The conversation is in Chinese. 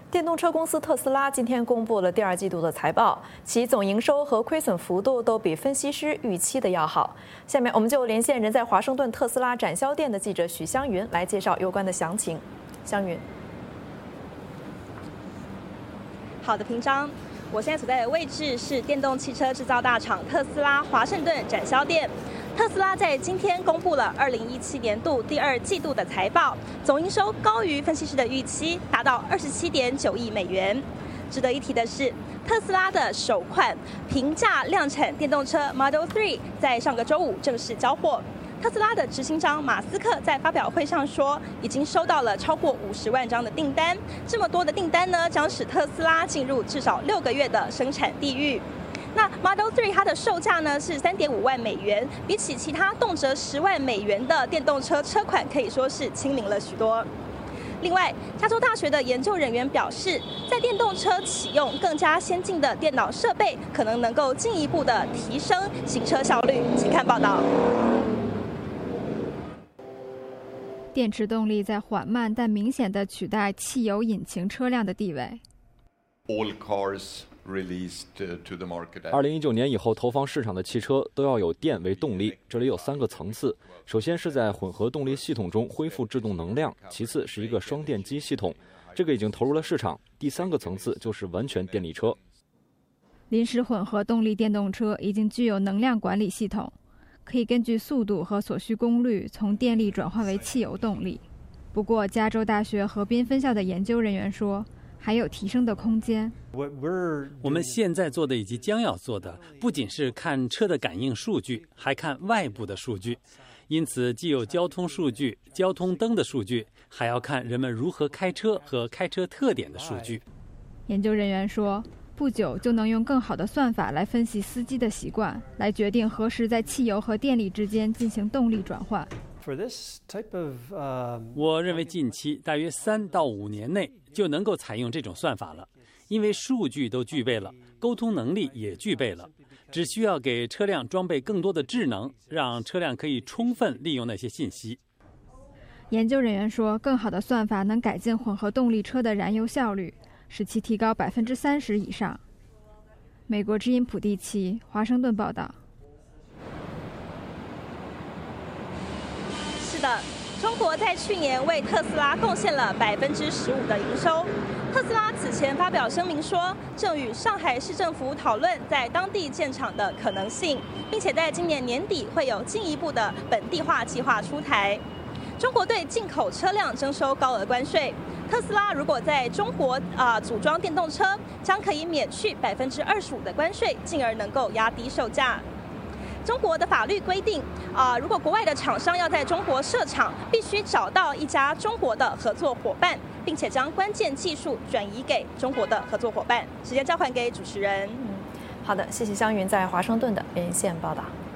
电动车公司特斯拉今天公布了第二季度的财报，其总营收和亏损幅度都比分析师预期的要好。下面我们就连线人在华盛顿特斯拉展销店的记者许湘云来介绍有关的详情。湘云， 好的，平章。我现在所在的位置是电动汽车制造大厂特斯拉华盛顿展销店。特斯拉在今天公布了2017年度第二季度的财报，总营收高于分析师的预期，达到27.9亿美元。值得一提的是，特斯拉的首款平价量产电动车 Model 3在上个周五正式交货。特斯拉的执行长马斯克在发表会上说，已经收到了超过50万张的订单。这么多的订单呢，将使特斯拉进入至少6个月的生产地狱。那 Model 3它的售价呢是3.5万美元，比起其他动辄10万美元的电动车车款，可以说是亲民了许多。另外，加州大学的研究人员表示，在电动车启用更加先进的电脑设备，可能够进一步的提升行车效率。请看报道。 电池动力在缓慢但明显地取代汽油引擎车辆的地位。 2019年以后投放市场的汽车都要有电为动力，这里有3个层次。首先是在混合动力系统中恢复制动能量，其次是一个双电机系统，这个已经投入了市场。第3个层次就是完全电力车。 临时混合动力电动车已经具有能量管理系统，可以根据速度和所需功率从电力转换为汽油动力。不过，加州大学河滨分校的研究人员说，还有提升的空间。 我们现在做的以及将要做的，不仅是看车的感应数据，还看外部的数据。因此，既有交通数据、交通灯的数据，还要看人们如何开车和开车特点的数据。 研究人员说，不久就能用更好的算法来分析司机的习惯，来决定何时在汽油和电力之间进行动力转换。 我认为近期大约3到5年内就能够采用这种算法了，因为数据都具备了，沟通能力也具备了，只需要给车辆装备更多的智能，让车辆可以充分利用那些信息。 研究人员说，更好的算法能改进混合动力车的燃油效率，使其提高30%以上。美国之音普蒂奇，华盛顿报道。 是的，中国在去年为特斯拉贡献了15%的营收。特斯拉此前发表声明说，正与上海市政府讨论在当地建厂的可能性，并且在今年年底会有进一步的本地化计划出台。中国对进口车辆征收高额关税，特斯拉如果在中国组装电动车，将可以免去25%的关税，进而能够压低售价。中国的法律规定，如果国外的厂商要在中国设厂，必须找到一家中国的合作伙伴，并且将关键技术转移给中国的合作伙伴。时间交还给主持人。 好的，谢谢湘云在华盛顿的连线报道。